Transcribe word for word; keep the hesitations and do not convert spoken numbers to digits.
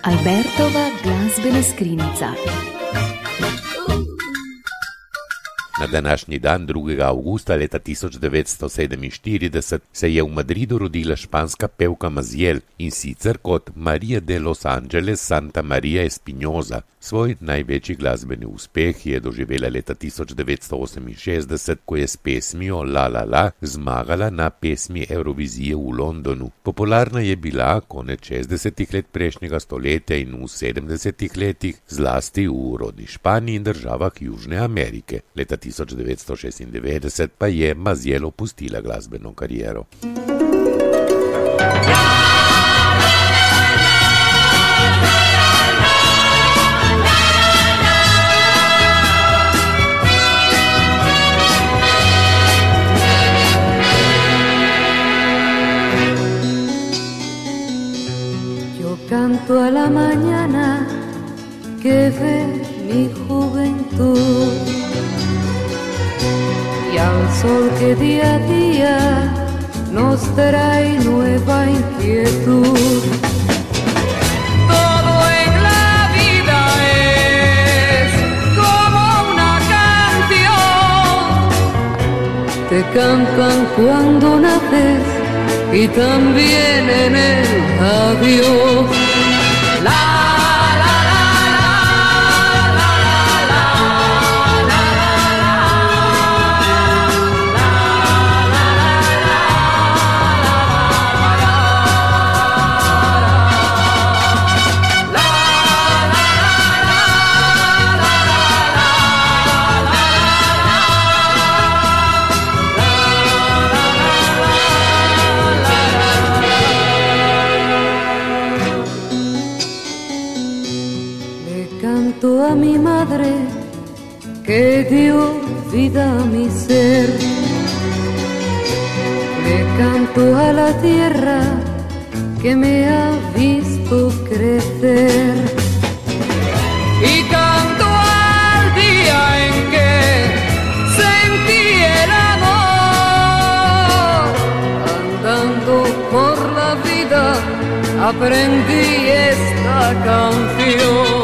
Albertova glazbena skrinjica. Na današnji dan, drugega avgusta leta tisoč devetsto sedeminštirideset, se je v Madridu rodila španska pevka Maziel, in sicer kot María de los Ángeles Santa María Espinosa. Svoj največji glasbeni uspeh je doživela leta tisoč devetsto oseminšestdeset, ko je s pesmijo La La La zmagala na pesmi Evrovizije v Londonu. Popularna je bila konec šestdesetih let prejšnjega stoletja in v sedemdesetih letih, zlasti v rodni Španiji in državah Južne Amerike. Leta tisoč devetsto šestindevetdeset pa je Maziel opustila glasbeno kariero. Canto a la mañana que ve mi juventud y al sol que día a día nos trae nueva inquietud. Todo en la vida es como una canción, te cantan cuando naces y también en el adiós. Canto a mi madre que dio vida a mi ser, le canto a la tierra que me ha visto crecer y canto al día en que sentí el amor. Andando por la vida aprendí esta canción.